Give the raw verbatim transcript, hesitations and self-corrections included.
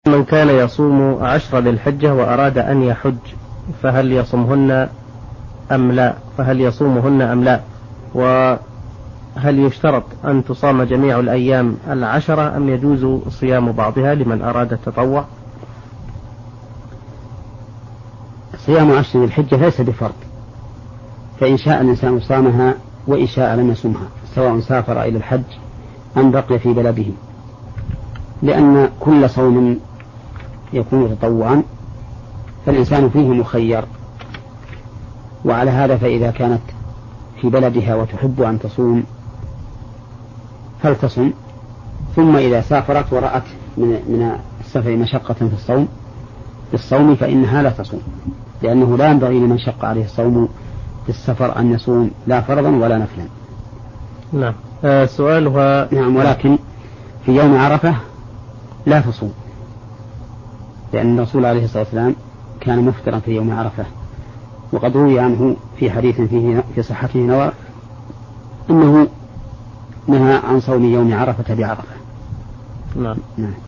من كان يصوم عشر ذي الحجة وأراد أن يحج فهل يصومهن أم لا فهل يصومهن أم لا وهل يشترط أن تصام جميع الأيام العشرة أم يجوز صيام بعضها لمن أراد التطوع؟ صيام عشر ذي الحجة ليس بفرض، فإن شاء الإنسان صامها وإن شاء لم يصمها سواء سافر إلى الحج أم بقي في بلده، لأن كل صوم يكون تطوعا فالإنسان فيه مخير. وعلى هذا فإذا كانت في بلدها وتحب أن تصوم فلتصم، ثم إذا سافرت ورأت من السفر مشقة في الصوم بالصوم فإنها لا تصوم، لأنه لا ينبغي لمن شق عليه الصوم في السفر أن يصوم لا فرضا ولا نفلا. نعم. آه سؤالها نعم، ولكن في يوم عرفة لا تصوم، لأن الرسول عليه الصلاة والسلام كان مفطرا في يوم عرفة، وقد روي عنه في حديث فيه في صحته نوى أنه نهى عن صوم يوم عرفة بعرفة. نعم. نعم.